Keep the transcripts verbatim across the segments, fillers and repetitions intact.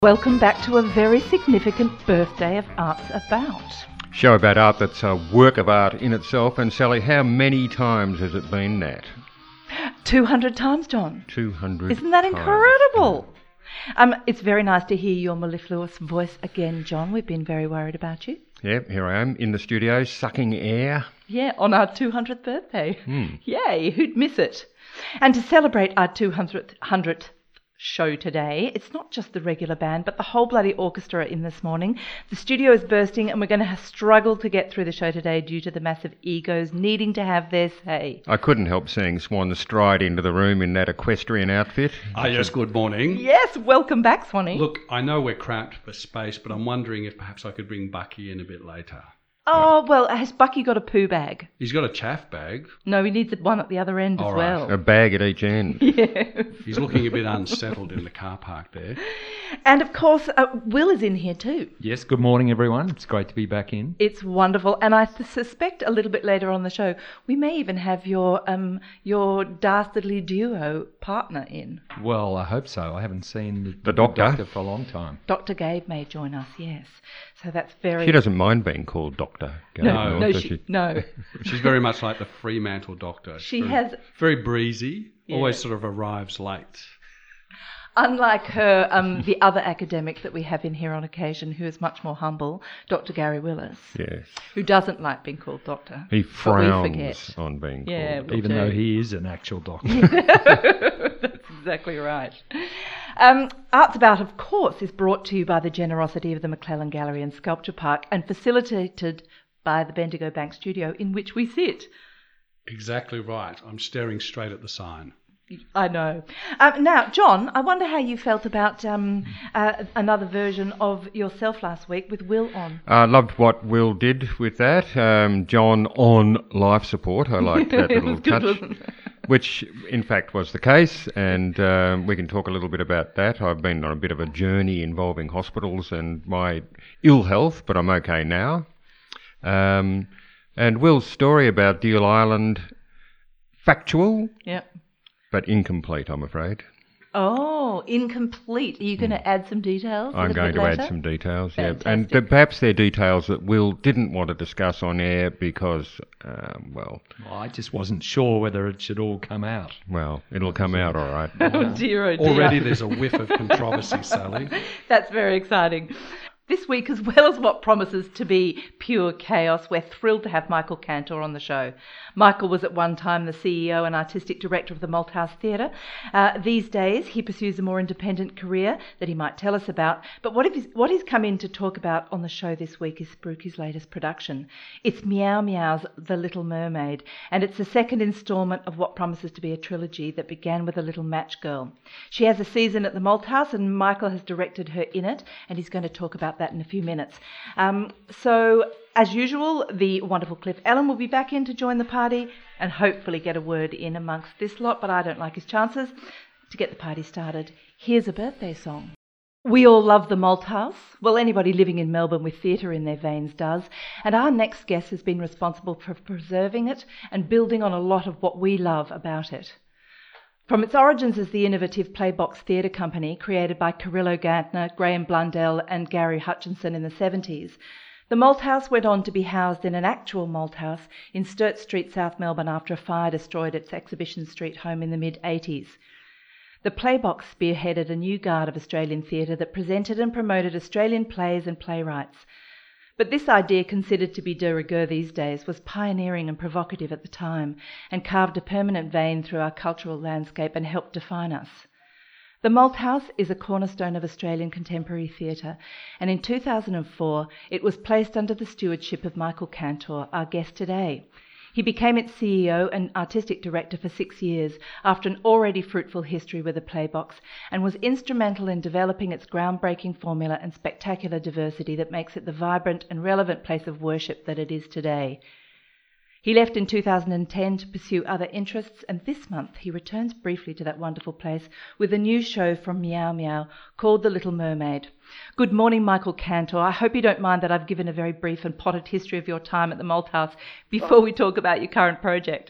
Welcome back to a very significant birthday of Arts About. Show about art that's a work of art in itself. And Sally, how many times has it been that? two hundred times, John. two hundred Isn't that times. incredible? Um, it's very nice to hear your mellifluous voice again, John. We've been very worried about you. Yep, here I am in the studio, sucking air. Yeah, on our two hundredth birthday. Mm. Yay, who'd miss it? And to celebrate our two hundredth show today, it's not just the regular band, but the whole bloody orchestra in this morning. The studio is bursting and we're going to struggle to get through the show today due to the massive egos needing to have their say. I couldn't help seeing Swan stride into the room in that equestrian outfit. Ah, yes, good morning. Yes, welcome back, Swanee. Look, I know we're cramped for space, but I'm wondering if perhaps I could bring Bucky in a bit later. Oh, well, has Bucky got a poo bag? He's got a chaff bag. No, he needs one at the other end All as right. well. A bag at each end. Yes. He's looking a bit unsettled in the car park there. And of course, uh, Will is in here too. Yes, good morning everyone. It's great to be back in. It's wonderful, and I th- suspect a little bit later on the show we may even have your um your dastardly duo partner in. Well, I hope so. I haven't seen the, The doctor. doctor for a long time. Doctor Gabe may join us, yes. So that's very... She doesn't mind being called Doctor. No, no, does she, no. She's very much like the Fremantle doctor. She very, has... Very breezy, Yeah. always sort of arrives late. Unlike her, um, the other academic that we have in here on occasion, who is much more humble, Doctor Gary Willis, Yes. who doesn't like being called doctor. He But we frowns forget. on being Yeah, called we Even do. though he is an actual doctor. That's exactly right. Um, Arts About, of course, is brought to you by the generosity of the McClellan Gallery and Sculpture Park and facilitated by the Bendigo Bank Studio in which we sit. Exactly right. I'm staring straight at the sign. I know. Um, now, John, I wonder how you felt about um, uh, another version of yourself last week with Will on. I loved what Will did with that. Um, John on life support. I liked that It little was good, touch. wasn't it? Which, in fact, was the case, and um, we can talk a little bit about that. I've been on a bit of a journey involving hospitals and my ill health, but I'm okay now. Um, and Will's story about Deal Island, factual, Yep. but incomplete, I'm afraid. Oh, incomplete. Are you going to add some details? a I'm little going bit to later? add some details, yeah. And Fantastic. th- perhaps they're details that Will didn't want to discuss on air because, um, well, Well, I just wasn't sure whether it should all come out. well, it'll come out all right. Oh dear, oh dear. Already there's a whiff of controversy, Sally. That's very exciting. This week, as well as what promises to be pure chaos, we're thrilled to have Michael Cantor on the show. Michael was at one time the C E O and artistic director of the Malthouse Theatre. Uh, these days, he pursues a more independent career that he might tell us about. But what, if he's, what he's come in to talk about on the show this week is Spruky's latest production. It's Meow Meow's The Little Mermaid, and it's the second instalment of what promises to be a trilogy that began with a little match girl. She has a season at the Malthouse, and Michael has directed her in it, and he's going to talk about that in a few minutes. Um, so, as usual, the wonderful Cliff Allen will be back in to join the party and hopefully get a word in amongst this lot, but I don't like his chances. To get the party started, here's a birthday song. We all love the Malthouse. Well, anybody living in Melbourne with theatre in their veins does. And our next guest has been responsible for preserving it and building on a lot of what we love about it. From its origins as the innovative Playbox Theatre Company, created by Carrillo Gantner, Graham Blundell and Gary Hutchinson in the seventies, the Malthouse went on to be housed in an actual malthouse in Sturt Street, South Melbourne, after a fire destroyed its Exhibition Street home in the mid-eighties. The Playbox spearheaded a new guard of Australian theatre that presented and promoted Australian plays and playwrights. But this idea, considered to be de rigueur these days, was pioneering and provocative at the time and carved a permanent vein through our cultural landscape and helped define us. The Malthouse is a cornerstone of Australian contemporary theatre, and in two thousand four it was placed under the stewardship of Michael Cantor, our guest today. He became its C E O and artistic director for six years after an already fruitful history with the Playbox, and was instrumental in developing its groundbreaking formula and spectacular diversity that makes it the vibrant and relevant place of worship that it is today. He left in two thousand ten to pursue other interests, and this month he returns briefly to that wonderful place with a new show from Meow Meow called The Little Mermaid. Good morning, Michael Cantor. I hope you don't mind that I've given a very brief and potted history of your time at the Malthouse before we talk about your current project.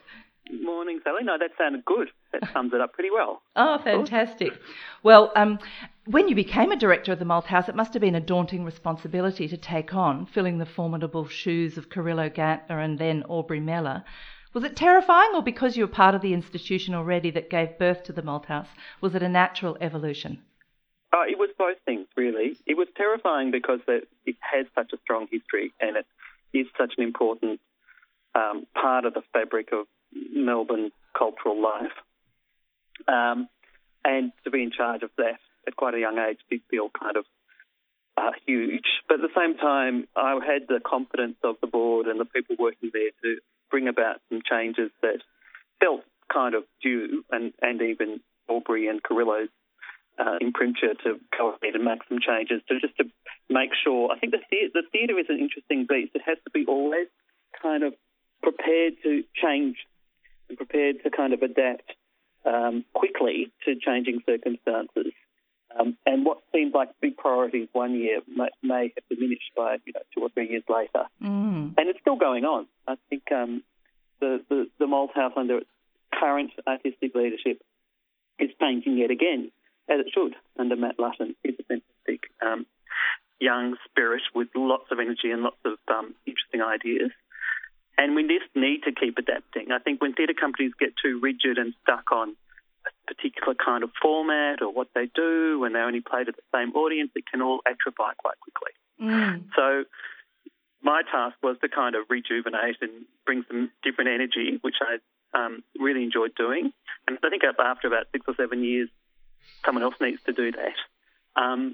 Morning, Sally. No, that sounded good. That sums it up pretty well. Oh, fantastic. Well, um, when you became a director of the Malthouse, it must have been a daunting responsibility to take on, filling the formidable shoes of Carrillo Gantner and then Aubrey Mellor. Was it terrifying, or because you were part of the institution already that gave birth to the Malthouse, was it a natural evolution? Oh, it was both things, really. It was terrifying because it, it has such a strong history and it is such an important um, part of the fabric of Melbourne cultural life. Um, and to be in charge of that at quite a young age did feel kind of uh, huge. But at the same time, I had the confidence of the board and the people working there to bring about some changes that felt kind of due, and, and even Aubrey and Carrillo's uh, imprimatur to go ahead and make some changes to just to make sure. I think the, the- the theatre is an interesting beast. It has to be always kind of prepared to change and prepared to kind of adapt um, quickly to changing circumstances. Um, and what seemed like big priorities one year may, may have diminished by you know, two or three years later. Mm. And it's still going on. I think um, the, the, the Malthouse under its current artistic leadership is changing yet again, as it should, under Matt Lutton. He's a fantastic um, young spirit with lots of energy and lots of um, interesting ideas. And we just need to keep adapting. I think when theatre companies get too rigid and stuck on a particular kind of format or what they do, when they only play to the same audience, it can all atrophy quite quickly. Mm. So my task was to kind of rejuvenate and bring some different energy, which I um, really enjoyed doing. And I think after about six or seven years, someone else needs to do that. Um,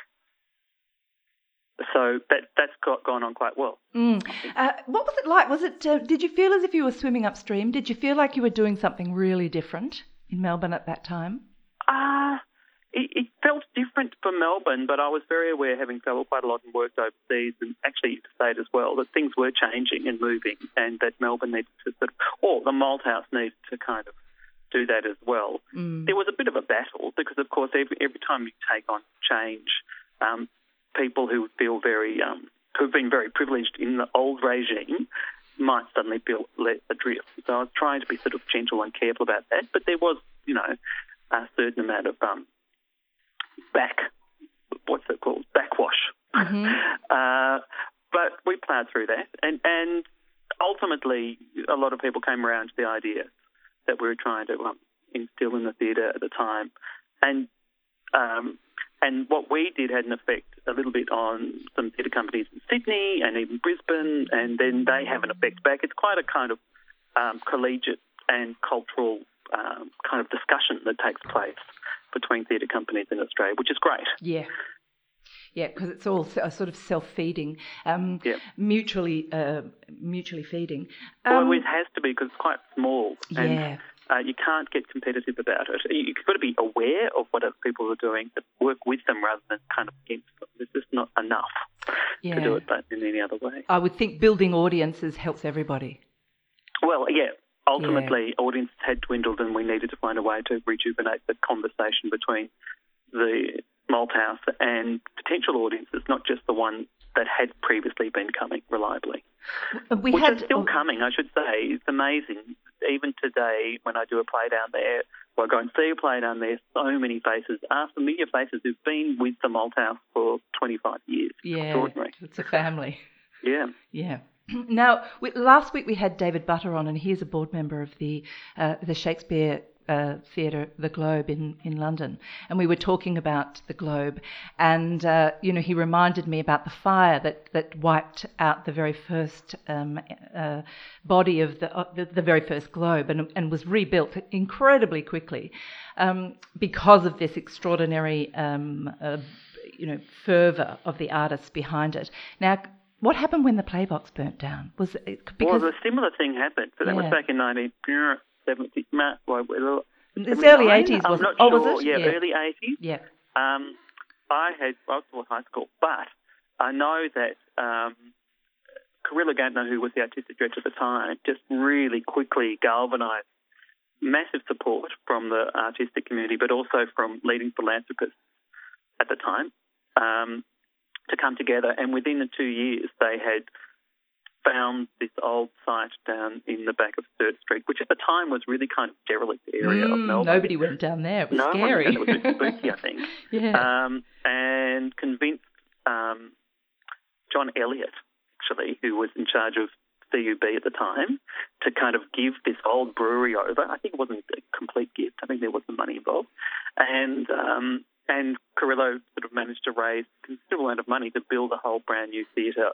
so that, that's got, gone on quite well. Mm. Uh, what was it like? Was it? Uh, did you feel as if you were swimming upstream? Did you feel like you were doing something really different in Melbourne at that time? Uh, it, it felt different for Melbourne, but I was very aware, having travelled quite a lot and worked overseas and actually to state as well, that things were changing and moving and that Melbourne needed to sort of, or the Malthouse needed to kind of do that as well. Mm. There was a bit of a battle because, of course, every, every time you take on change, um, people who feel very, um, who've been very privileged in the old regime might suddenly feel let adrift. So I was trying to be sort of gentle and careful about that, but there was, you know, a certain amount of um, back, what's it called, backwash. Mm-hmm. uh, but we ploughed through that, and, and ultimately a lot of people came around to the idea that we were trying to um, instill in the theatre at the time. And um, and what we did had an effect a little bit on some theatre companies in Sydney and even Brisbane, and then they have an effect back. It's quite a kind of um, collegiate and cultural um, kind of discussion that takes place between theatre companies in Australia, which is great. Yeah. Yeah, because it's all so- sort of self-feeding, um, Yeah. mutually uh, mutually feeding. Well, Um, it has to be because it's quite small, and yeah. uh, you can't get competitive about it. You- You've got to be aware of what other people are doing, but work with them rather than kind of against them. There's just not enough Yeah. to do it but in any other way. I would think building audiences helps everybody. Well, yeah, ultimately audience had dwindled and we needed to find a way to rejuvenate the conversation between the Malthouse and potential audiences, not just the ones that had previously been coming reliably. We Which had are still coming, I should say. It's amazing. Even today, when I do a play down there, or I go and see a play down there, so many faces are familiar faces who've been with the Malthouse for twenty-five years. Yeah, Extraordinary. it's a family. Yeah. Yeah. Now, we, last week we had David Butter on, and he's a board member of the uh, the Shakespeare uh, Theatre, the Globe in, in London, and we were talking about the Globe, and uh, you know he reminded me about the fire that, that wiped out the very first um, uh, body of the, uh, the the very first Globe, and and was rebuilt incredibly quickly um, because of this extraordinary um, uh, you know fervour of the artists behind it. Now, what happened when the Playbox burnt down? Was it because Well, a similar thing happened, but that was Yeah. back in nineteen seventy. Well, it's early eighties, I'm wasn't not it? Oh, sure. was it? Yeah, early eighties. Yeah. Um, I had I was still in high school, but I know that um, Carrillo Gantner, who was the artistic director at the time, just really quickly galvanised massive support from the artistic community, but also from leading philanthropists at the time, um, to come together. And within the two years, they had found this old site down in the back of Sturt Street, which at the time was really kind of derelict area of Mm, Melbourne. nobody went down there. It was no scary. one, it was a bit spooky, I think. yeah. Um, and convinced um, John Elliott, actually, who was in charge of C U B at the time, to kind of give this old brewery over. I think it wasn't a complete gift. I think there was some money involved. And um, and Carrillo sort of managed to raise a considerable amount of money to build a whole brand new theatre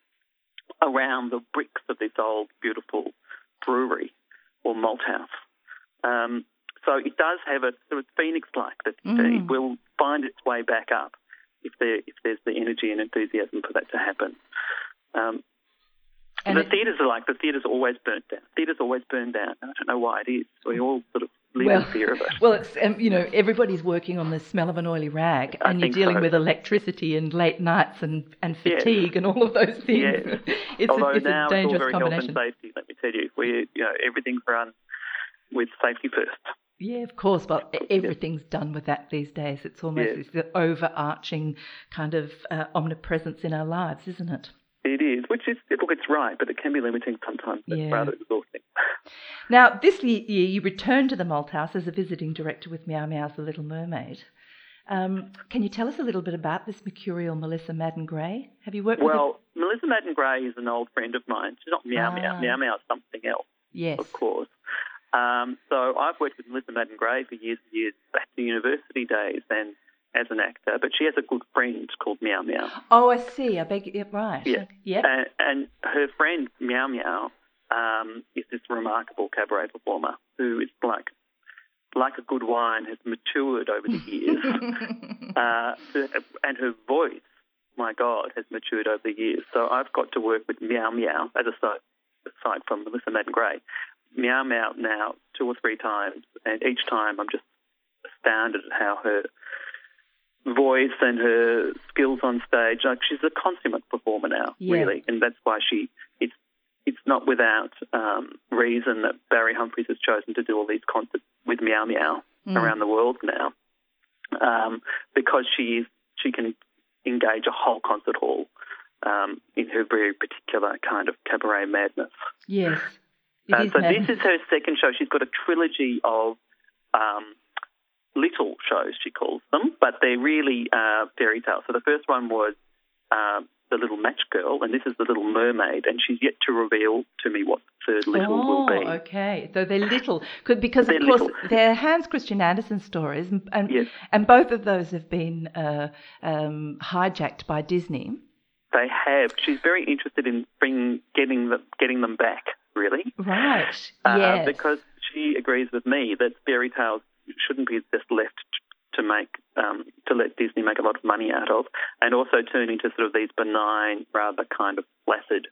around the bricks of this old, beautiful brewery or malt house. Um, so it does have a sort of phoenix-like that Mm. it will find its way back up if there if there's the energy and enthusiasm for that to happen. Um, And the it- theatres are like the theatres always burnt down. Theatres always burn down. I don't know why it is. We all sort of live Well, in fear of it. well, it's um, you know, everybody's working on the smell of an oily rag, I and you're think dealing so. with electricity and late nights and, and Yes. fatigue and all of those things. Yes. it's Although a, it's now a it's all dangerous very combination. health and safety. Let me tell you, we you know everything's run with safety first. Yeah, of course. Well, e- everything's done with that these days. It's almost Yes. it's the overarching kind of uh, omnipresence in our lives, isn't it? It is, which is look, it's right, but it can be limiting sometimes. It's Yeah. rather exhausting. Now, this year you returned to the Malthouse as a visiting director with Meow Meow's The Little Mermaid. Um, can you tell us a little bit about this mercurial Melissa Madden Gray? Have you worked with her? Well, Melissa Madden Gray is an old friend of mine. She's not Meow Meow. Ah. Meow Meow is something else, Yes. of course. Um, so I've worked with Melissa Madden Gray for years and years back to university days and as an actor, but she has a good friend called Meow Meow. Oh, I see. I beg your right. Yeah. Yep. And, and her friend Meow Meow um, is this remarkable cabaret performer who is like like a good wine, has matured over the years. uh, and her voice, my God, has matured over the years. So I've got to work with Meow Meow, as aside, aside from Melissa Madden Gray, Meow Meow now two or three times, and each time I'm just astounded at how her voice and her skills on stage, like she's a consummate performer now, Yeah. really, and that's why she, it's it's not without um, reason that Barry Humphries has chosen to do all these concerts with Meow Meow Mm. around the world now, um, because she is she can engage a whole concert hall um, in her very particular kind of cabaret madness. Yes. It Uh, is so madness. this is her second show. She's got a trilogy of um, little shows, she calls them, but they're really uh, fairy tales. So the first one was uh, The Little Match Girl, and this is The Little Mermaid, and she's yet to reveal to me what the third little oh, will be. okay. So they're little, could, because They're of course little. they're Hans Christian Andersen stories, and and, Yes. and both of those have been uh, um, hijacked by Disney. They have. She's very interested in bring, getting, the, getting them back, really. Right. Uh, yes. Because she agrees with me that fairy tales shouldn't be just left to make um, to let Disney make a lot of money out of, and also turn into sort of these benign, rather kind of placid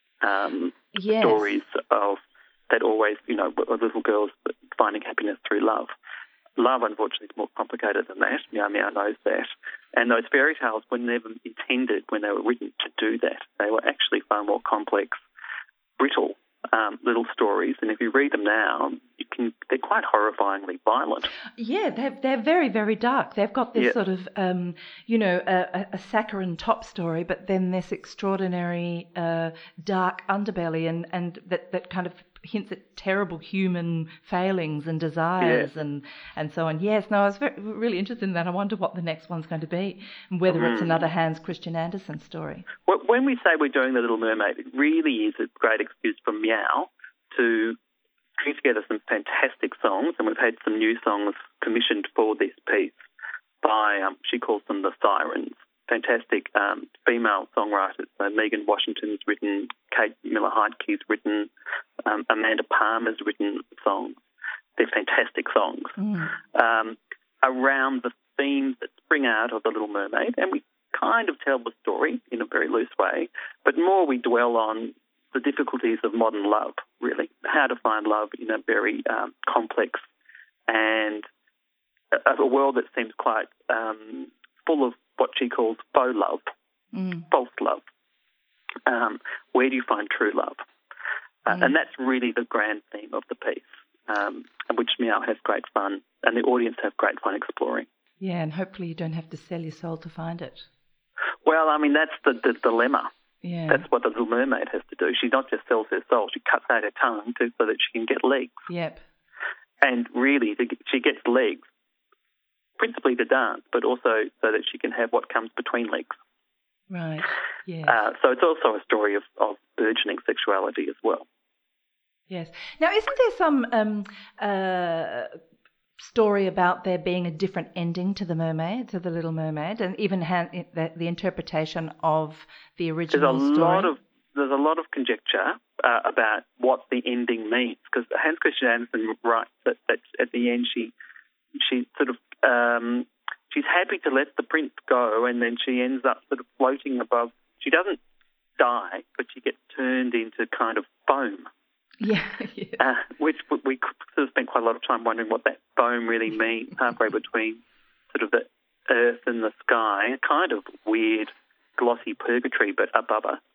um, yes. stories of that always, you know, of little girls finding happiness through love. Love, unfortunately, is more complicated than that. Meow Meow knows that. And those fairy tales were never intended when they were written to do that. They were actually far more complex, brittle um, little stories. And if you read them now, you can they're quite horrifyingly violent. Yeah, they're, they're very, very dark. They've got this Yeah. sort of, um, you know, a, a, a saccharine top story, but then this extraordinary uh, dark underbelly and, and that, that kind of hints at terrible human failings and desires Yeah. and, and so on. Yes, no, I was very, really interested in that. I wonder what the next one's going to be and whether it's Mm. another Hans Christian Andersen story. Well, when we say we're doing The Little Mermaid, it really is a great excuse for Meow to string together some fantastic songs, and we've had some new songs commissioned for this piece by, um, she calls them the Sirens, fantastic um, female songwriters. So Megan Washington's written, Kate Miller-Heidke's written, um, Amanda Palmer's written songs. They're fantastic songs Mm. um, around the themes that spring out of The Little Mermaid, and we kind of tell the story in a very loose way, but more we dwell on the difficulties of modern love, really, how to find love in a very um, complex and a, a world that seems quite um, full of what she calls faux love, Mm. false love. Um, where do you find true love? Uh, Mm. And that's really the grand theme of the piece, um, which Meow has great fun, and the audience have great fun exploring. Yeah, and hopefully you don't have to sell your soul to find it. Well, I mean, that's the, the dilemma. Yeah. That's what the Little Mermaid has to do. She not just sells her soul, she cuts out her tongue to, so that she can get legs. Yep. And really, the, she gets legs principally to dance, but also so that she can have what comes between legs. Right. Yes. Uh, so it's also a story of, of burgeoning sexuality as well. Yes. Now, isn't there some um, uh, story about there being a different ending to the Mermaid, to the Little Mermaid, and even ha- the, the interpretation of the original There's a story? lot of there's a lot of conjecture uh, about what the ending means, because Hans Christian Andersen writes that, that at the end she she sort of um, she's happy to let the prince go, and then she ends up sort of floating above. She doesn't die, but she gets turned into kind of foam. Yeah, yes. uh, which we sort of spent quite a lot of time wondering what that foam really means, halfway between sort of the earth and the sky, a kind of weird, glossy purgatory, but above us.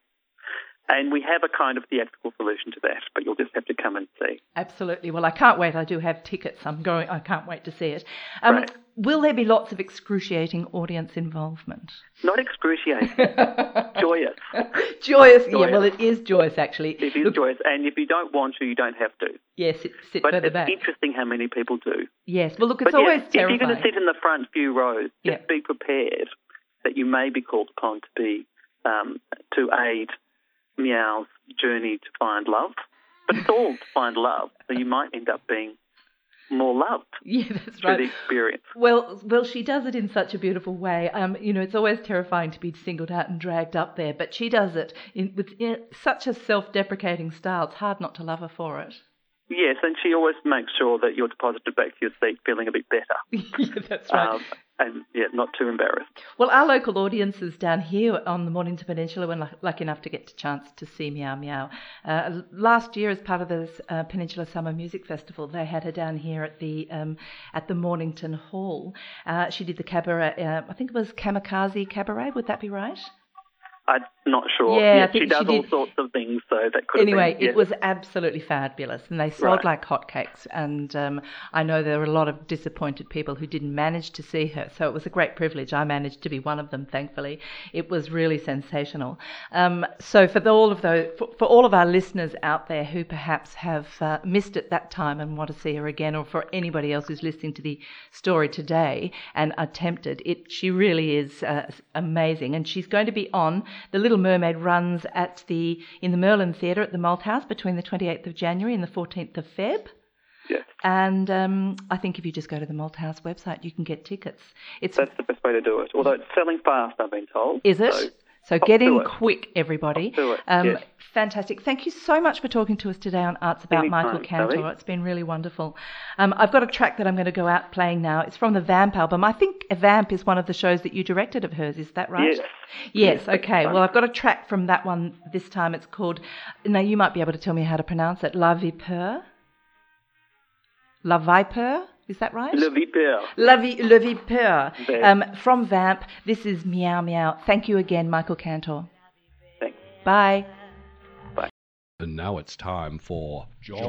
And we have a kind of theatrical solution to that, but you'll just have to come and see. Absolutely. Well, I can't wait. I do have tickets. I'm going. I can't wait to see it. Um, Right. Will there be lots of excruciating audience involvement? Not excruciating, joyous. Joyous. Yeah, Joyous. well, it is joyous, actually. It is Look, joyous, and if you don't want to, you don't have to. yes, it, sit But further it's back. interesting how many people do. Yes. Well, look, it's But always yes, if you're terrifying. going to sit in the front few rows, just Yeah. be prepared that you may be called upon to be um, to aid Meow's journey to find love. But it's all to find love, so you might end up being more loved Yeah, that's through right. the experience. Well, well, she does it in such a beautiful way. Um, you know, it's always terrifying to be singled out and dragged up there, but she does it in, with in such a self-deprecating style. It's hard not to love her for it. Yes, and she always makes sure that you're deposited back to your seat feeling a bit better. Yeah, that's right. Um, and, yeah, not too embarrassed. Well, our local audiences down here on the Mornington Peninsula were luck- lucky enough to get a chance to see Meow Meow. Uh, last year, as part of the uh, Peninsula Summer Music Festival, they had her down here at the um, at the Mornington Hall. Uh, she did the cabaret, uh, I think it was Kamikaze Cabaret, would that be right? I'm not sure. Yeah, I Yes, think she does she all did. sorts of things, so that could Anyway, have been, it yes. was absolutely fabulous, and they sold Right. like hotcakes. And um, I know there were a lot of disappointed people who didn't manage to see her, so it was a great privilege. I managed to be one of them, thankfully. It was really sensational. Um, so for the, all of those, for, for all of our listeners out there who perhaps have uh, missed it that time and want to see her again, or for anybody else who's listening to the story today and are tempted, it she really is uh, amazing, and she's going to be on The Little Mermaid. Runs at the in the Merlin Theatre at the Malthouse between the twenty-eighth of January and the fourteenth of Feb. Yes, And um, I think if you just go to the Malthouse website, you can get tickets. It's that's the best way to do it. Although it's selling fast, I've been told. is it? So, So hop get to in it. quick, everybody. Hop to it, Um, yes. Fantastic. Thank you so much for talking to us today on Arts About Anytime, Michael Cantor. Sally. It's been really wonderful. Um, I've got a track that I'm going to go out playing now. It's from the Vamp album. I think Vamp is one of the shows that you directed of hers. Is that right? Yes. Yes, Yes, okay. that's Well, I've got a track from that one this time. It's called, now you might be able to tell me how to pronounce it, La Vipère? La Vipère? Is that right? Le Vipère. La Vi- Le Vipère. There. Um, from Vamp, this is Meow Meow. Thank you again, Michael Cantor. Thanks. Bye. And now it's time for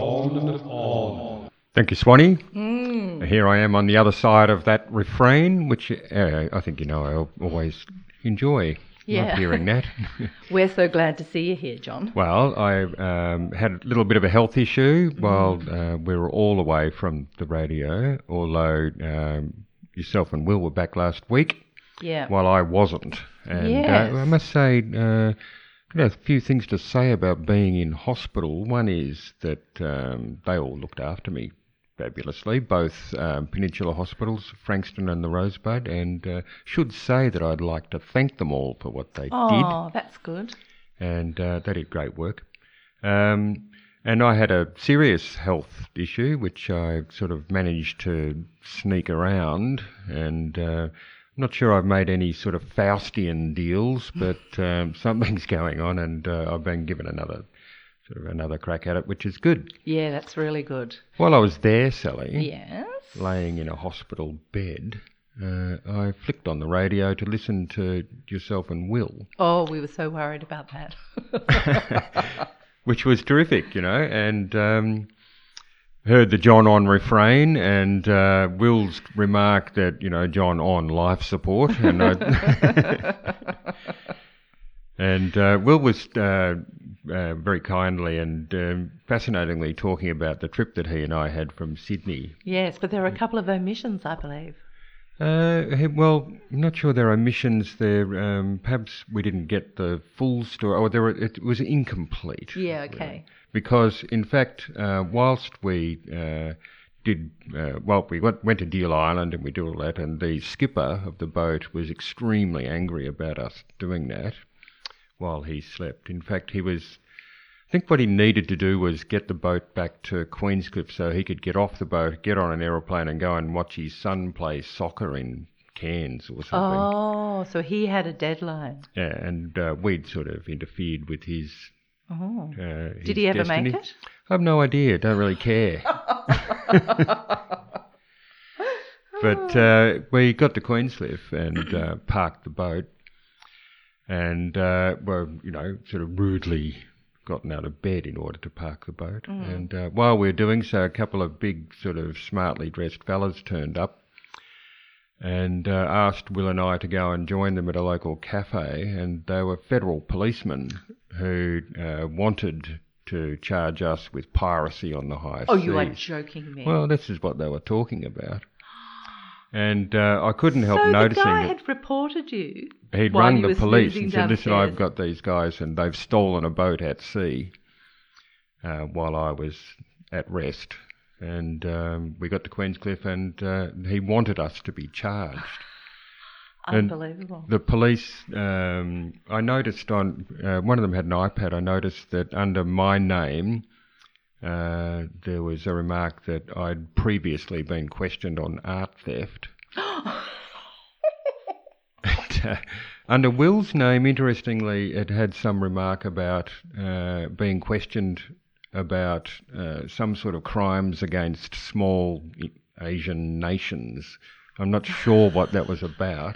Thank you, Swanee. Mm. Here I am on the other side of that refrain, which uh, I think you know I al- always enjoy. Yeah. Not hearing that. We're so glad to see you here, John. Well, I um, had a little bit of a health issue while uh, we were all away from the radio, although um, yourself and Will were back last week Yeah. while I wasn't. And Yes. uh, I must say, uh, you know, a few things to say about being in hospital. One is that um, they all looked after me fabulously, both um, Peninsula Hospitals, Frankston and the Rosebud, and uh, should say that I'd like to thank them all for what they did. Oh, that's good. And uh, they did great work. Um, and I had a serious health issue, which I sort of managed to sneak around. And uh, I'm not sure I've made any sort of Faustian deals, but um, something's going on, and uh, I've been given another sort of another crack at it, which is good. Yeah, that's really good. While I was there, Sally, Yes. laying in a hospital bed, uh, I flicked on the radio to listen to yourself and Will. Oh, we were so worried about that. Which was terrific, you know, and um, heard the John on refrain and uh, Will's remark that, you know, John on life support. And, I And uh, Will was uh, uh, very kindly and um, fascinatingly talking about the trip that he and I had from Sydney. Yes, but there are a couple of omissions, I believe. Uh, he- well, I'm not sure there are omissions there. Um, perhaps we didn't get the full story, or there were, it was incomplete. Yeah, okay. Because, in fact, uh, whilst we uh, did, uh, well, we went, went to Deal Island and we did all that, and the skipper of the boat was extremely angry about us doing that while he slept. In fact, he was, I think what he needed to do was get the boat back to Queenscliff so he could get off the boat, get on an aeroplane and go and watch his son play soccer in Cairns or something. Oh, so he had a deadline. Yeah, and uh, we'd sort of interfered with his Oh. uh, his Did he ever destiny. make it? I have no idea. Don't really care. But uh, we got to Queenscliff and uh, parked the boat, and uh, were, you know, sort of rudely gotten out of bed in order to park the boat. Mm. And uh, while we were doing so, a couple of big, sort of smartly dressed fellas turned up and uh, asked Will and I to go and join them at a local cafe, and they were federal policemen who uh, wanted to charge us with piracy on the high Oh, seas. you are joking me. Well, this is what they were talking about. And uh, I couldn't help so noticing the guy that had reported you. he'd while rung you the were police snoozing and said, listen, downstairs." I've got these guys and they've stolen a boat at sea uh, while I was at rest. And um, we got to Queenscliff and uh, he wanted us to be charged. And Unbelievable. the police, um, I noticed on, uh, one of them had an iPad, I noticed that under my name, uh, there was a remark that I'd previously been questioned on art theft. And, uh, under Will's name, interestingly, it had some remark about uh, being questioned about uh, some sort of crimes against small Asian nations. I'm not sure what that was about.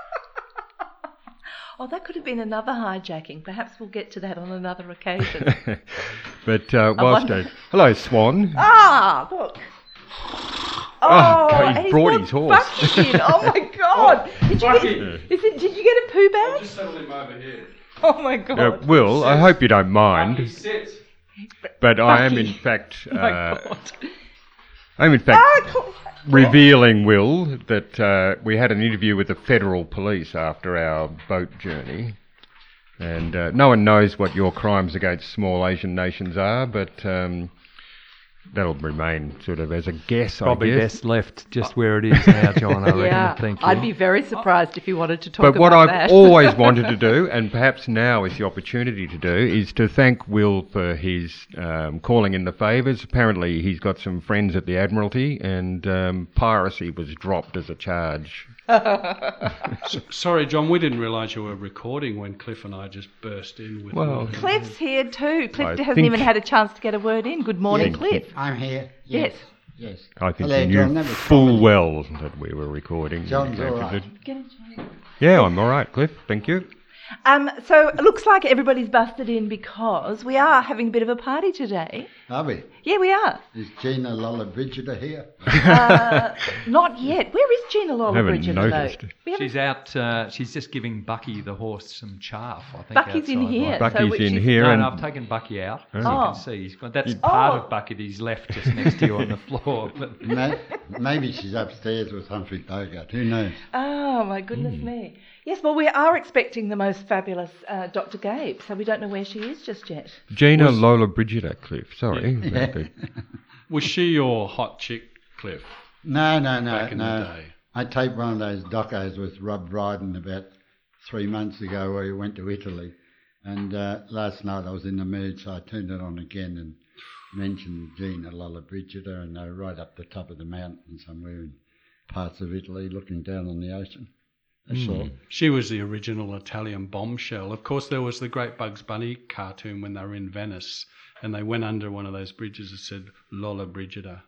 Oh, that could have been another hijacking. Perhaps we'll get to that on another occasion. But uh, whilst wonder- I... Hello, Swan. Ah, look. Oh, Oh, God, he's and he's brought brought his horse. Bucky in. Oh my God! Did you Bucky. get? Is it? Did you get a poo bag? Just settle him over here. Oh my God! Uh, Will, I hope you don't mind, sit. but I am Bucky. in fact... Oh my Uh, God! I'm in fact... Ah, cool. revealing, Will, that uh, we had an interview with the federal police after our boat journey. And uh, no one knows what your crimes against small Asian nations are, but um, that'll remain sort of as a guess, Probably I guess. best left just where it is now, John, I reckon. Yeah, Thank you. I'd be very surprised if you wanted to talk But about what I've that. always wanted to do, and perhaps now is the opportunity to do, is to thank Will for his um, calling in the favours. Apparently he's got some friends at the Admiralty, and um, piracy was dropped as a charge. S- sorry, John, we didn't realise you were recording when Cliff and I just burst in with. Well, Cliff's here too. Cliff I hasn't think- even had a chance to get a word in. Good morning, Yes. Cliff. I'm here. Yes. Yes. I think Hello, you John. knew That was full comedy. well that we were recording. John's Exactly. all right. Yeah, I'm all right, Cliff. Thank you. Um, so it looks like everybody's busted in because we are having a bit of a party today. Are we? Yeah, we are. Is Gina Lollobrigida here? Uh, not yet. Where is Gina Haven't Lollobrigida noticed. though? We haven't- She's out, uh, she's just giving Bucky the horse some chaff, I think. Bucky's in outside, here. right? Bucky's so which in is- here, No, and no, I've taken Bucky out. As Oh. you can see, he's got, that's part of Bucky that he's left just next to you on the floor. But Ma- Maybe she's upstairs with Humphrey Bogart. Who knows? Oh my goodness Hmm. me. Yes, well, we are expecting the most fabulous uh, Doctor Gabe, so we don't know where she is just yet. Gina Lollobrigida, Cliff. Sorry. But the- Was she your hot chick, Cliff? No, no, no, Back in the no. day. I taped one of those docos with Rob Brydon about three months ago where he went to Italy. And uh, last night I was in the mood, so I turned it on again and mentioned Gina Lollobrigida, and they were right up the top of the mountain somewhere in parts of Italy looking down on the ocean. That's all. She was the original Italian bombshell. Of course, there was the great Bugs Bunny cartoon when they were in Venice, and they went under one of those bridges that said Lollobrigida.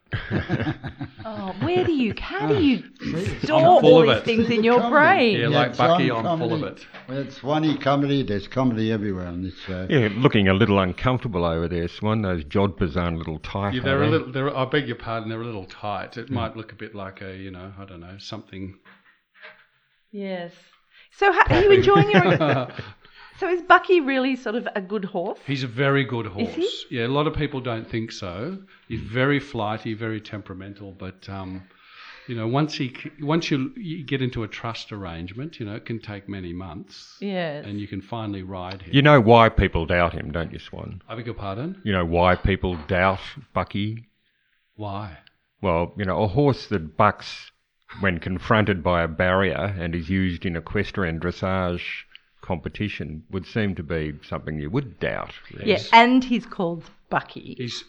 Oh, where do you, how do you I'm store full all of these it. things in your Comedy. brain? Yeah, like it's Bucky, on I'm full of comedy. it. Well, it's funny comedy. There's comedy everywhere on this show. yeah, looking a little uncomfortable over there, Swan. Those jodhpurs aren't a little tight. Yeah, are they're a they? little. They're, I beg your pardon. They're a little tight. It might look a bit like a, you know, I don't know, something. Yes. So how, are you enjoying your... So is Bucky really sort of a good horse? He's a very good horse. Is he? Yeah, a lot of people don't think so. He's very flighty, very temperamental, but um, you know, once he c- once you, you get into a trust arrangement, you know, it can take many months. Yes. And you can finally ride him. You know why people doubt him, don't you, Swan? I beg your pardon? You know why people doubt Bucky? Why? Well, you know, a horse that bucks when confronted by a barrier and is used in equestrian dressage competition would seem to be something you would doubt. Yeah, and he's called Bucky. He's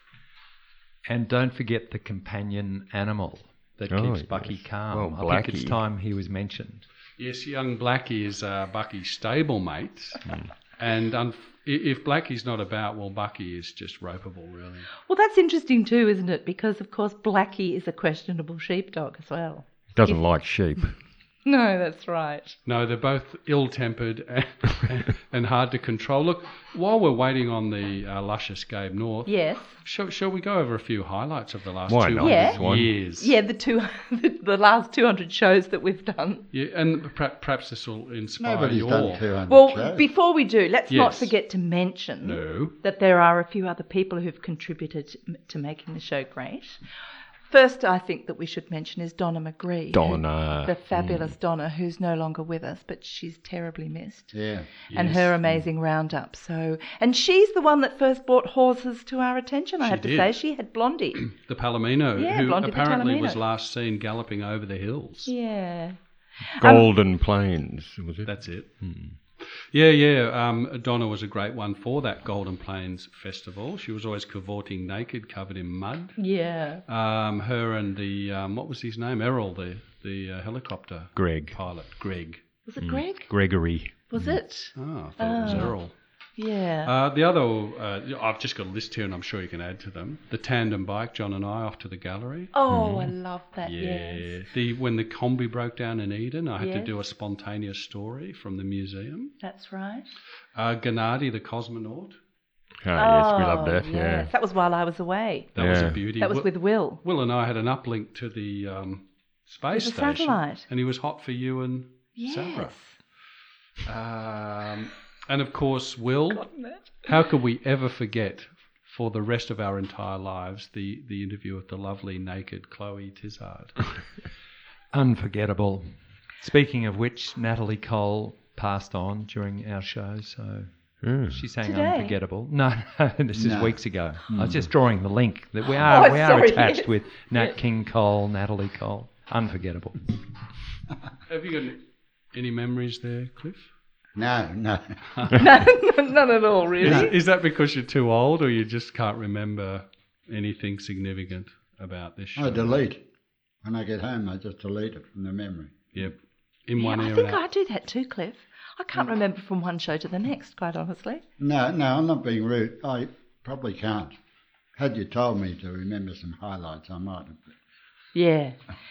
And don't forget the companion animal that Oh, keeps Bucky yes. calm. Well, I think it's Blackie. time he was mentioned. yes, young Blackie is uh, Bucky's stablemate, and um, if Blackie's not about, well, Bucky is just ropeable, really. Well, that's interesting too, isn't it? Because, of course, Blackie is a questionable sheepdog as well. Doesn't like sheep. No, that's right. No, they're both ill-tempered and, and hard to control. Look, while we're waiting on the uh, luscious Gabe North, Yes. shall, shall we go over a few highlights of the last Why two not? Yeah. Swan? years? Yeah, the two, the last two hundred shows that we've done. Yeah, and per- perhaps this will inspire Nobody's your... done two hundred Well, shows. before we do, let's not Yes. forget to mention No. that there are a few other people who've contributed m- to making the show great. First, I think that we should mention is Donna McGree. who- Donna. the fabulous Donna, who's no longer with us, but she's terribly missed. Yeah. And Yes. her amazing roundup. So, and she's the one that first brought horses to our attention. I She have to did. say, she had Blondie. The Palomino, Yeah, who Blondie the apparently Palomino. was last seen galloping over the hills. Yeah. Golden Plains, was it? That's it. Yeah, yeah. Um, Donna was a great one for that Golden Plains Festival. She was always cavorting naked, covered in mud. Yeah. Um, her and the, um, what was his name? Errol, the, the uh, helicopter Greg. pilot. Greg. Was it Greg? Gregory. Was it? Oh, I thought it was Oh. Errol. Yeah. Uh, the other, uh, I've just got a list here and I'm sure you can add to them. The tandem bike, John and I, off to the gallery. oh, I love that. Yeah. Yes. The when the combi broke down in Eden, I had to Yes. do a spontaneous story from the museum. That's right. Uh, Gennady, the cosmonaut. Oh, yes, we love Oh, that, yeah. yes. That was while I was away. That was a Yeah. beauty. That was Will, with Will. Will and I had an uplink to the um, space With the station. satellite. And he was hot for you and Sarah. Yes. Um, and of course, Will, how could we ever forget for the rest of our entire lives the, the interview with the lovely naked Chloe Tizard? Unforgettable. Speaking of which, Natalie Cole passed on during our show, so Mm. she's saying Today? unforgettable. No, no, this is No. weeks ago. I was just drawing the link that we are Oh, we are sorry, attached yes. with Nat Yes. King Cole, Natalie Cole. Unforgettable. Have you got any memories there, Cliff? No, no. No, none at all, Is, really. is that because you're too old or you just can't remember anything significant about this show? I delete. When I get home, I just delete it from the memory. Yep. In Yeah, one I ear think and I out. do that too, Cliff. I can't remember from one show to the next, quite honestly. No, no, I'm not being rude. I probably can't. Had you told me to remember some highlights, I might have. Yeah.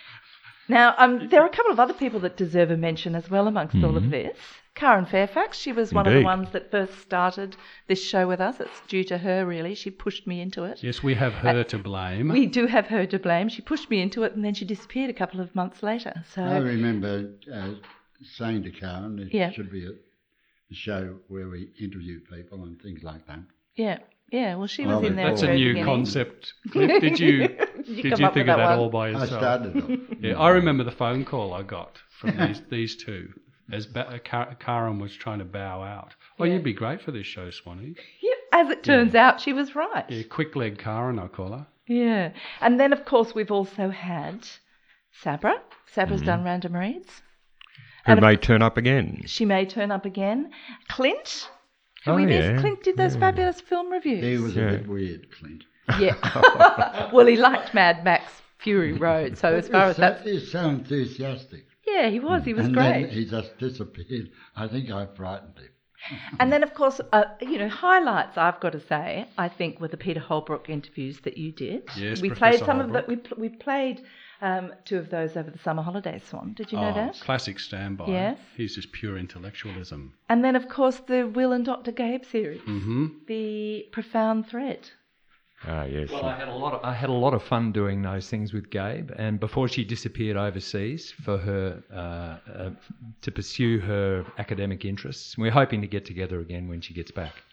Now, um, there are a couple of other people that deserve a mention as well amongst all of this. Karen Fairfax, she was one of the Indeed. ones that first started this show with us. It's due to her, really. She pushed me into it. Yes, we have her to blame. We do have her to blame. She pushed me into it and then she disappeared a couple of months later. So I remember uh, saying to Karen, there Yeah. should be a, a show where we interview people and things like that. yeah, yeah. Well, she was Well, in there. That's at a the new beginning. concept. Cliff, did you You did come you up think with of that that one? all by I yourself? started it. Yeah, I remember the phone call I got from these these two as ba- Ka- Karen was trying to bow out. Oh, Yeah. you'd be great for this show, Swanee. Yeah, as it turns out, she was right. Yeah, quick leg Karen, I call her. Yeah. And then, of course, we've also had Sabra. Sabra's Mm-hmm. done random reads. Who And of- may turn up again. She may turn up again. Clint. Who Oh, we yeah. missed. Clint did those fabulous film reviews. He was Yeah. a bit weird, Clint. Yeah. Well, he liked Mad Max Fury Road. So as far as He's so, that's... he's so enthusiastic. Yeah, he was. He was and great. then he just disappeared. I think I frightened him. And then, of course, uh, you know, highlights, I've got to say, I think, were the Peter Holbrook interviews that you did. Yes, we Professor played some Holbrook. of that. We, pl- we played um, two of those over the summer holidays, Swan. Did you know Oh, that? classic standby. Yes. He's just pure intellectualism. And then, of course, the Will and Doctor Gabe series, Mm-hmm. the Profound Thread. Ah, yes. Well, I had a lot of I had a lot of fun doing those things with Gabe, and before she disappeared overseas for her uh, uh, to pursue her academic interests, we're hoping to get together again when she gets back.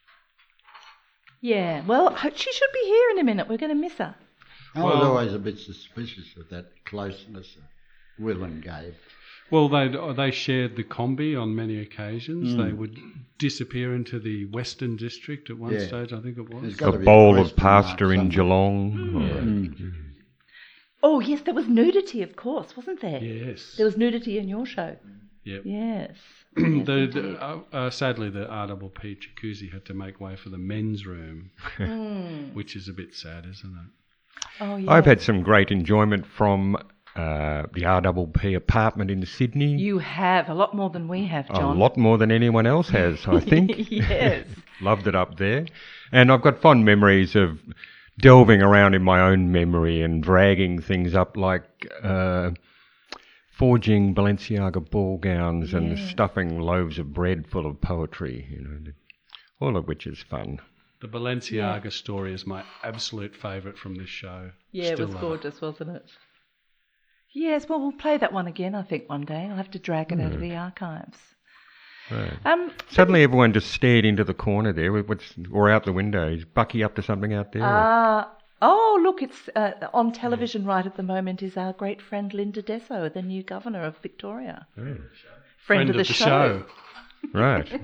Yeah, well, ho- she should be here in a minute. We're going to miss her. I was Well- always a bit suspicious of that closeness of Will and Gabe. Well, they they shared the combi on many occasions. They would disappear into the Western District at one Yeah. stage, I think it was. There's A gotta be bowl of question mark pasta in somewhere. Geelong. or- Mm. Oh, yes, there was nudity, of course, wasn't there? Yes. There was nudity in your show. Yep. Yes. the, Yes, the, indeed. uh, uh, sadly, the R P P jacuzzi had to make way for the men's room, Mm. which is a bit sad, isn't it? Oh, yes. I've had some great enjoyment from uh, the R P P apartment in Sydney. You have, a lot more than we have, A John. lot more than anyone else has, I think. Yes. Loved it up there. And I've got fond memories of delving around in my own memory and dragging things up like uh, forging Balenciaga ball gowns and stuffing loaves of bread full of poetry, you know, all of which is fun. The Balenciaga story is my absolute favourite from this show. Yeah, it Still was love gorgeous, wasn't it? Yes, well, we'll play that one again, I think, one day. I'll have to drag it out of the archives. Right. Um, Suddenly everyone just stared into the corner there, what's, or out the window. Is Bucky up to something out there? uh, oh, look, it's uh, on television right at the moment is our great friend Linda Desso, the new governor of Victoria. Friend, Friend of the, show. Right.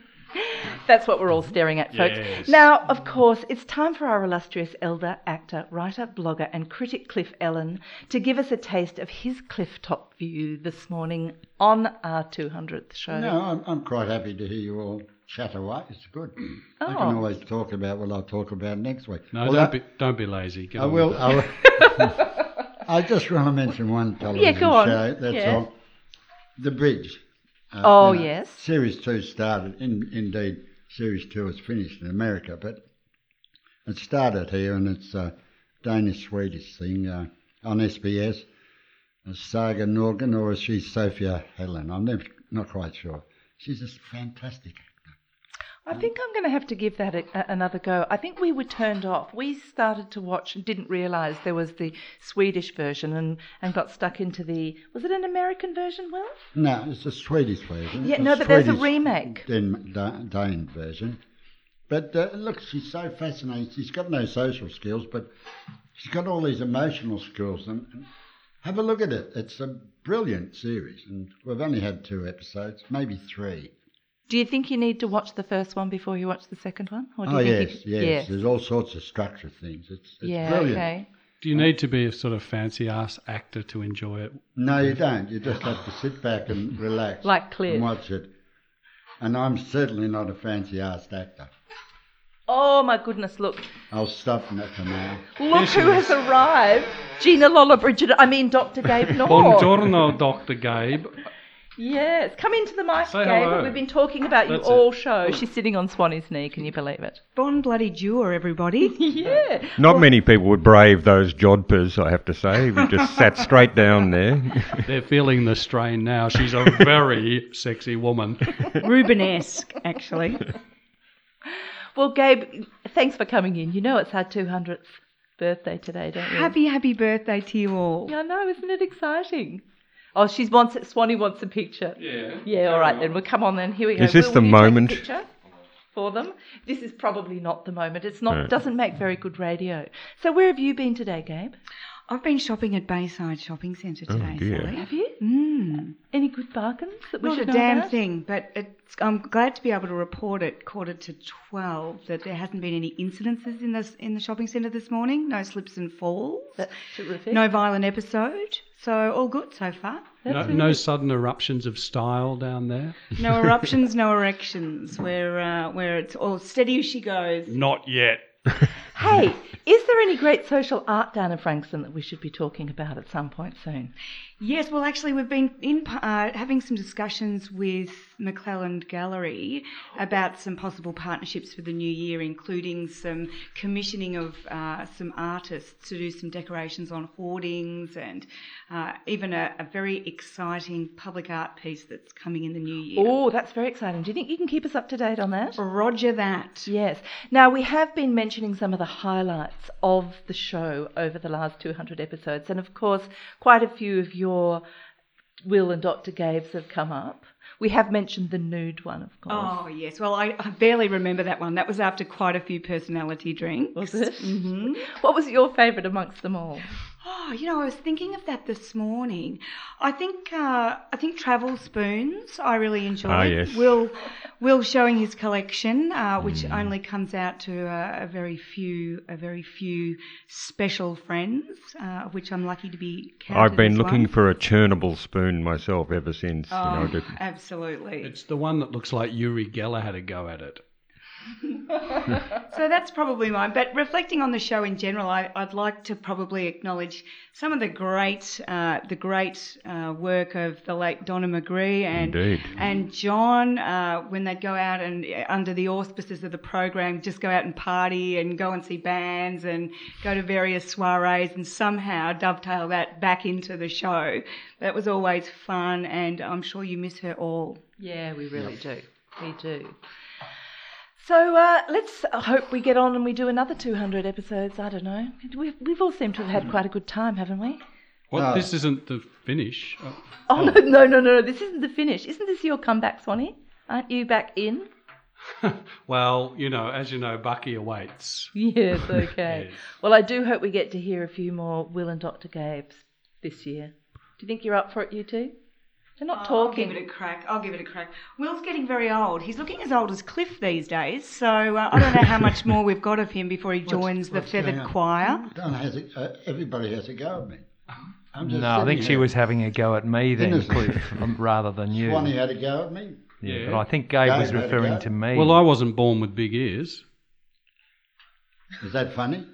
That's what we're all staring at, folks. Yes. Now, of course, it's time for our illustrious elder, actor, writer, blogger and critic Cliff Ellen to give us a taste of his cliff top view this morning on our two hundredth show. No, I'm, I'm quite happy to hear you all chat away. It's good. I Oh. can always talk about what I'll talk about next week. No, Well, don't that- be don't be lazy. Get I on will. with it. I, will I just want to mention one television go on. show. That's Yes. all. The Bridge. Uh, Oh, you know, yes. Series two started. In, indeed, Series two is finished in America, but it started here, and it's a Danish-Swedish thing uh, on S B S. It's Saga Norgren, or is she Sophia Helen? I'm never, not quite sure. She's a fantastic actor. I think I'm going to have to give that a, a, another go. I think we were turned off. We started to watch and didn't realise there was the Swedish version and, and got stuck into the... Was it an American version, Will? No, it's a Swedish version. Yeah, A no, but there's a Swedish remake. Dan, Dan, Dane version. But uh, look, she's so fascinating. She's got no social skills, but she's got all these emotional skills. And, and have a look at it. It's a brilliant series, and we've only had two episodes, maybe three. Do you think you need to watch the first one before you watch the second one? Or do Oh you yes, think yes, you, yes. There's all sorts of structure things. It's, it's Yeah, brilliant. okay. Do you need to be a sort of fancy ass actor to enjoy it? No, you don't. You just have to sit back and relax. Like Cliff. And watch it. And I'm certainly not a fancy-arsed actor. Oh, my goodness, look. I'll stop that for now. Look who has arrived. Gina Lola Bridget, I mean Doctor Gabe Knorr. Buongiorno, Doctor Gabe. Yes, come into the mic, Say Gabe. hello. We've been talking about you That's all it. show. She's sitting on Swanee's knee, can you believe it? Bon bloody Dewar, everybody. Yeah. Not many people would brave those jodhpurs, I have to say. We just sat straight down there. They're feeling the strain now. She's a very sexy woman. Rubenesque, actually. Well, Gabe, thanks for coming in. You know it's our two hundredth birthday today, don't you? Happy, happy birthday to you all. I know, isn't it exciting? Oh, she wants it. Swanee wants a picture. Yeah. Yeah, all right then. Well, come on then. Here we go. Is this Will, the will you take a moment? picture for them? This is probably not the moment. It's not. No. Doesn't make very good radio. So where have you been today, Gabe? I've been shopping at Bayside Shopping Centre today, dear. Sally. Have you? Mm. Any good bargains that we Not a should know damn about? thing, but it's, I'm glad to be able to report at quarter to twelve that there hasn't been any incidences in the, in the shopping centre this morning. No slips and falls. That's terrific. No violent episode. So all good so far. No, That's no terrific. sudden eruptions of style down there? No eruptions, no erections. Where uh, where it's all steady as she goes. Not yet. Hey, is there any great social art down in Frankston that we should be talking about at some point soon? Yes, well, actually, we've been in uh, having some discussions with McClelland Gallery about some possible partnerships for the new year, including some commissioning of uh, some artists to do some decorations on hoardings and uh, even a, a very exciting public art piece that's coming in the new year. Oh, that's very exciting. Do you think you can keep us up to date on that? Roger that. Yes. Now, we have been mentioning some of the highlights of the show over the last two hundred episodes, and of course, quite a few of your Your Will and Doctor Gabe's have come up. We have mentioned the nude one, of course. Oh, yes. Well, I, I barely remember that one. That was after quite a few personality drinks. Was it? Mm-hmm. What was your favourite amongst them all? Oh, you know, I was thinking of that this morning. I think uh, I think Travel Spoons I really enjoyed. Ah, yes. Will Will showing his collection, uh, which mm. only comes out to uh, a very few a very few special friends, uh, of which I'm lucky to be counted I've been as looking one. for a churnable spoon myself ever since. Oh, you know, to, absolutely. It's the one that looks like Uri Geller had a go at it. So that's probably mine. But reflecting on the show in general, I, I'd like to probably acknowledge some of the great, uh, the great uh, work of the late Donna McGree and Indeed. and John uh, when they'd go out and uh, under the auspices of the program, just go out and party and go and see bands and go to various soirees and somehow dovetail that back into the show. That was always fun, and I'm sure you miss her all. Yeah, we really do. We do. So uh, let's hope we get on and we do another two hundred episodes. I don't know. We've, we've all seemed to have had quite a good time, haven't we? Well, No. this isn't the finish. Oh. Oh, no, no, no, no. This isn't the finish. Isn't this your comeback, Swanee? Aren't you back in? Well, you know, as you know, Bucky awaits. Yes, okay. Yes. Well, I do hope we get to hear a few more Will and Doctor Gabes this year. Do you think you're up for it, you two? They're not Oh, talking. I'll give it a crack. I'll give it a crack. Will's getting very old. He's looking as old as Cliff these days, so uh, I don't know how much more we've got of him before he joins the what's feathered going on? choir. Don't has a, uh, everybody has a go at me. I'm just No, I think sitting she here. was having a go at me then, Innocent. Cliff, um, rather than you. Swanee had a go at me. Yeah, Yeah. but I think Gabe Gabe was had a referring go. to me. Well, I wasn't born with big ears. Is that funny?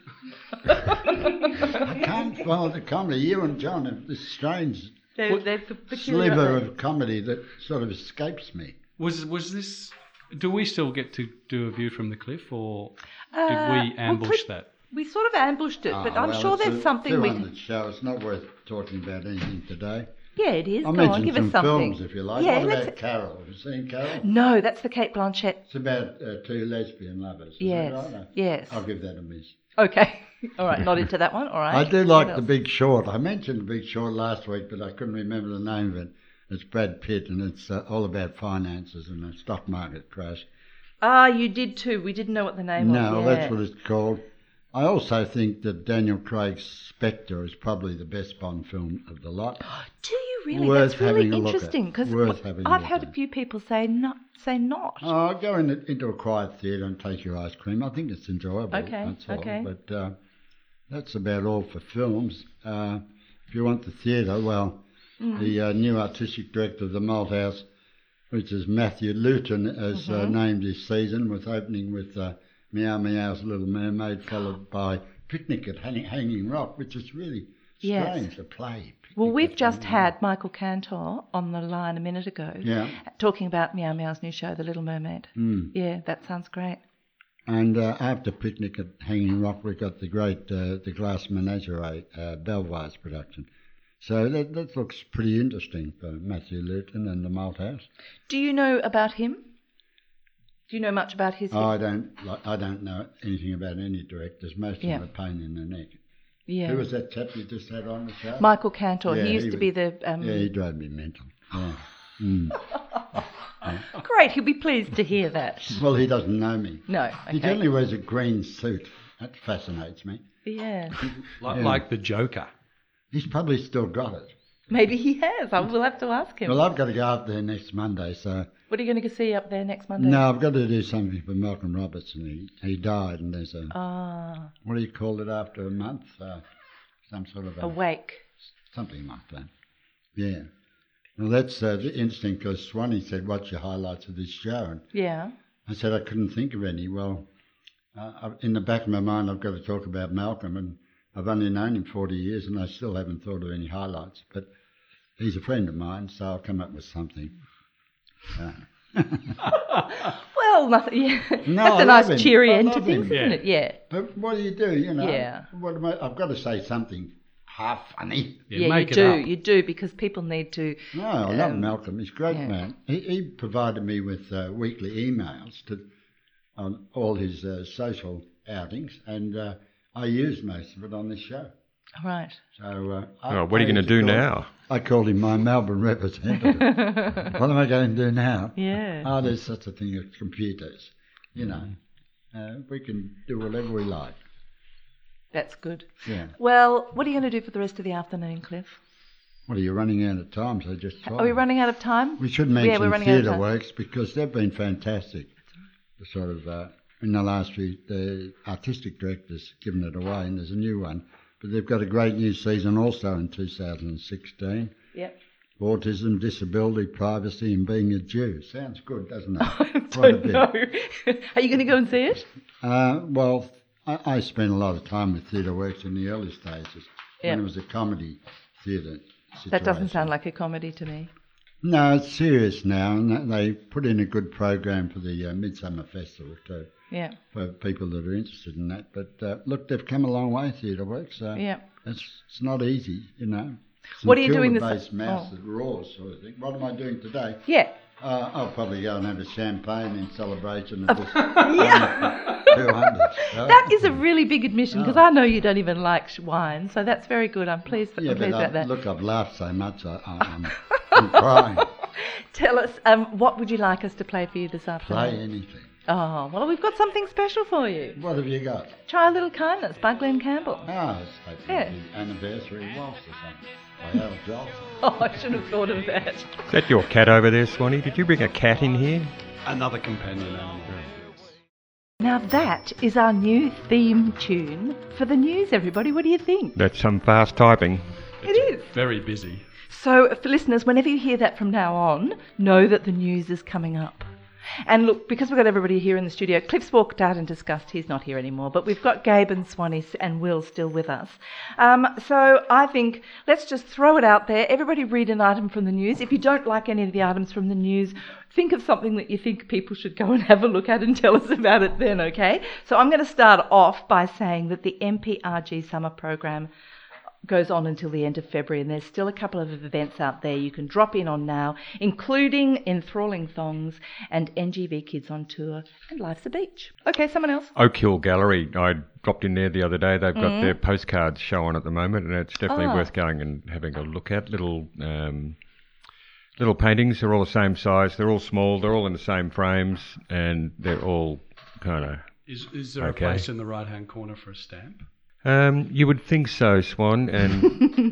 I can't follow the comedy. You and John have this strange They're, they're peculiar, sliver aren't they? of comedy that sort of escapes me. Was was this? Do we still get to do a view from the cliff, or Uh, did well, we ambush Cliff- that? We sort of ambushed it, but Ah, I'm well, sure it's there's a something we two hundred can... show. It's not worth talking about anything today. Yeah, it is. I'll Go on, mention give some us something. films if you like. Yeah, what let's... about Carol? Have you seen Carol? No, that's the Kate Blanchett. It's about uh, two lesbian lovers. Is Yes, that right? yes. I'll give that a miss. Okay. All right, not into that one. All right. I do What like else? The Big Short. I mentioned The Big Short last week, but I couldn't remember the name of it. It's Brad Pitt, and it's uh, all about finances and a stock market crash. Ah, you did too. We didn't know what the name No, was. Yeah. that's what it's called. I also think that Daniel Craig's Spectre is probably the best Bond film of the lot. Do you really? Worth That's really having a look at. interesting because Worth having a I've look had at. a few people say not. Say not. Oh, go in, into a quiet theatre and take your ice cream. I think it's enjoyable. Okay, That's all. okay. But uh, that's about all for films. Uh, if you want the theatre, well, Mm. the uh, new artistic director of the Malthouse, which is Matthew Luton, has uh, Mm-hmm. named this season, with opening with uh, Meow Meow's Little Mermaid, followed by Picnic at Hang- Hanging Rock, which is really Yes. strange, a play. Well, Picnic we've at just Hanging Rock. had Michael Cantor on the line a minute ago, Yeah. talking about Meow Meow's new show, The Little Mermaid. Mm. Yeah, that sounds great. And uh, after Picnic at Hanging Rock, we got the great uh, The Glass Menagerie, uh, Belvoir's production. So that, that looks pretty interesting for Matthew Luton and the Malthouse. Do you know about him? Do you know much about his? Oh, I don't like, I don't know anything about any directors. Most of Yeah. them are pain in the neck. yeah. Who was that chap you just had on the show? Michael Cantor. Yeah, he used he to was- be the. Um, Yeah, he drove me mental. Yeah. Mm. Great. He'll be pleased to hear that. Well, he doesn't know me. No. He Okay. generally wears a green suit. That fascinates me. Yeah. Like, Yeah. like the Joker. He's probably still got it. Maybe he has. I will have to ask him. Well, I've got to go up there next Monday, so... What are you going to see up there next Monday? No, I've got to do something for Malcolm Robertson. He, he died, and there's a... Ah, what do you call it after a month? Uh, some sort of a... awake. Something like that. Yeah. Well, that's uh, interesting, because Swanee said, what's your highlights of this show? And Yeah. I said I couldn't think of any. Well, uh, I- in the back of my mind, I've got to talk about Malcolm, and I've only known him forty years, and I still haven't thought of any highlights. But he's a friend of mine, so I'll come up with something. Uh, Well, nothing. Yeah. No, That's I a nice love him. cheery I end love to things, him. isn't it? Yeah. but what do you do, you know? Yeah. What am I, I've got to say something half funny. Yeah, Yeah, make you it do. up. You do, because people need to. No, I love Um, Malcolm. He's a great yeah. man. He, he provided me with uh, weekly emails to on all his uh, social outings, and uh, I used most of it on this show. Right. So, uh, I, Oh, what are you I going to used do call- now? I called him my Melbourne representative. What am I going to do now? Yeah. Oh, there's such a thing as computers. You know, uh, we can do whatever we like. That's good. Yeah. Well, what are you going to do for the rest of the afternoon, Cliff? What are you running out of time? So just Are we running out of time? We should Yeah, mention we're running out of Theatre time. Works because they've been fantastic. The sort of uh, in the last few, the artistic director's given it away, and there's a new one. But they've got a great new season also in two thousand sixteen. Yep. Autism, disability, privacy, and being a Jew. Sounds good, doesn't it? I Quite a don't bit. know. Are you going to go and see it? Uh, well, I, I spent a lot of time with Theatre Works in the early stages Yeah. when it was a comedy theatre situation. That doesn't sound like a comedy to me. No, it's serious now, and they put in a good program for the uh, Midsummer Festival too, Yeah. for people that are interested in that. But uh, look, they've come a long way, Theatre Works. So Yeah. it's it's not easy, you know. What are you doing this- Based mouse oh. that roars, sort of thing. What am I doing today? Yeah. Uh, I'll probably go and have a champagne in celebration of this. yeah. two hundred. So- That is a really big admission, because I know you don't even like sh- wine, so that's very good. I'm pleased, Yeah, I'm pleased but about I, that. look, I've laughed so much, I, I, I'm, I'm crying. Tell us, um, what would you like us to play for you this Play afternoon? anything. Oh, well, we've got something special for you. What have you got? Try a Little Kindness by Glenn Campbell. Oh, it's hopefully Yeah. the anniversary waltz or something. By Al Jolson. Oh, I should have thought of that. Is that your cat over there, Swanee? Did you bring a cat in here? Another companion animal. Now that is our new theme tune for the news, everybody. What do you think? That's some fast typing. It is. Very busy. So, for listeners, whenever you hear that from now on, know that the news is coming up. And look, because we've got everybody here in the studio, Cliff's walked out and discussed, he's not here anymore, but we've got Gabe and Swanee and Will still with us. Um, so I think let's just throw it out there. Everybody read an item from the news. If you don't like any of the items from the news, think of something that you think people should go and have a look at and tell us about it then, okay? So I'm going to start off by saying that the M P R G summer program goes on until the end of February, and there's still a couple of events out there you can drop in on now, including Enthralling Thongs and N G V Kids on Tour and Life's a Beach. Okay, someone else? Oak Hill Gallery. I dropped in there the other day. They've got their postcards show on at the moment, and it's definitely Ah. worth going and having a look at. Little um, little paintings. They're all the same size. They're all small. They're all in the same frames, and they're all kind of... Is, is there Okay. a place in the right-hand corner for a stamp? Um, you would think so, Swan, and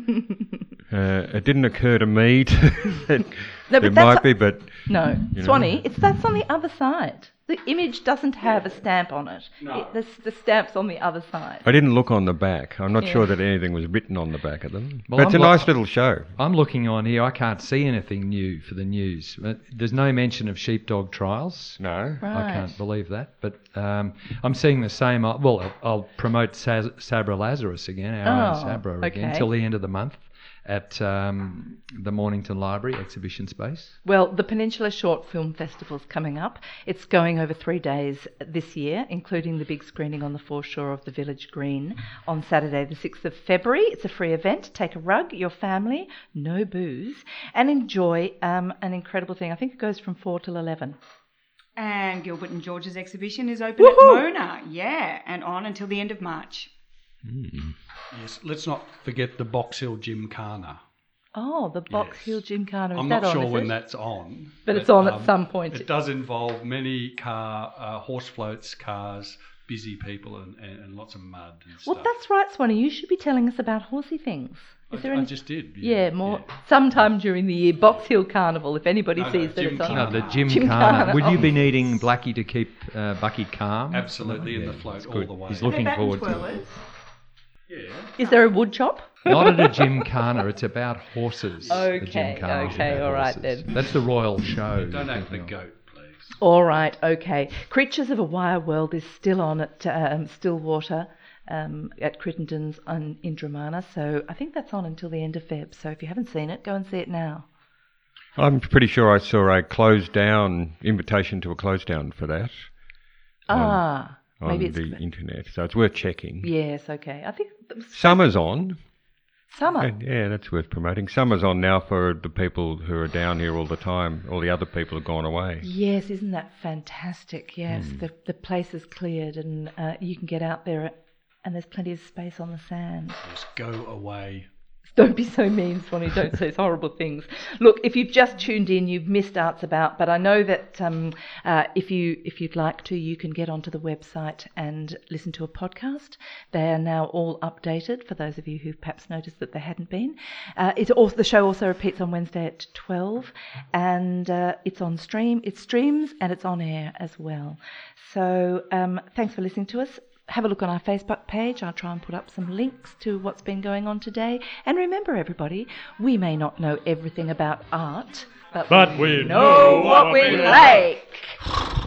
uh, it didn't occur to me to, that No, there but that's might be, but No, You know. Swanee, it's that's on the other side. The image doesn't have a stamp on it. No. it the, the stamp's on the other side. I didn't look on the back. I'm not Yeah. sure that anything was written on the back of them. Well, but it's I'm a lo- nice little show. I'm looking on here. I can't see anything new for the news. But there's no mention of sheepdog trials. No. I Right. can't believe that. But um, I'm seeing the same. uh, Well, I'll, I'll promote Saz- Sabra Lazarus again, our Oh, own Sabra again, okay. till the end of the month at um, the Mornington Library exhibition space. Well, the Peninsula Short Film Festival's coming up. It's going over three days this year, including the big screening on the foreshore of the Village Green on Saturday the sixth of February. It's a free event. Take a rug, your family, no booze, and enjoy um, an incredible thing. I think it goes from four till eleven. And Gilbert and George's exhibition is open Woohoo! at Mona, yeah, and on until the end of March. Yes. Let's not forget the Box Hill Gymkhana. Oh, the Box Yes. Hill Gymkhana. Is I'm that not on, sure is when it? that's on. But it's on at um, some point. It does involve many car, uh, horse floats, cars, busy people, and, and, and lots of mud and Well, stuff. that's right, Swanee. You should be telling us about horsey things. Is I, there I any? just did. Yeah, more yeah. sometime during the year. Box Hill Carnival. If anybody No, no, sees that it's on. Gymkhana. No, the Gymkhana. Gymkhana. Would you Oh. be needing Blackie to keep uh, Bucky calm? Absolutely, in the Yeah, float that's all good. the way. He's Are they looking back and forward to it. twirlers? Yeah. Is there a wood chop? Not at a Gymkhana, it's about horses. the Okay, Gymkhana is okay, about all right horses. then. That's the royal show. Don't you're act the thinking of. goat, please. All right, okay. Creatures of a Wire World is still on at um, Stillwater um, at Crittenden's on Indramana. So I think that's on until the end of Feb. So if you haven't seen it, go and see it now. I'm pretty sure I saw a closed down invitation to a close down for that. Ah, on, maybe on it's the internet, so it's worth checking. Yes, okay. I think it was Summer's on. summer. And yeah, that's worth promoting. Summer's on now for the people who are down here all the time. All the other people have gone away. Yes, isn't that fantastic? Yes, Hmm. the the place is cleared and uh, you can get out there, and there's plenty of space on the sand. Just go away. Don't be so mean, Swanee. Don't say horrible things. Look, if you've just tuned in, you've missed Arts About, but I know that um, uh, if you if you'd like to, you can get onto the website and listen to a podcast. They are now all updated for those of you who've perhaps noticed that they hadn't been. Uh, it's also, the show also repeats on Wednesday at twelve, and uh, it's on stream. It streams and it's on air as well. So um, thanks for listening to us. Have a look on our Facebook page. I'll try and put up some links to what's been going on today. And remember, everybody, we may not know everything about art, but, But we know what we like.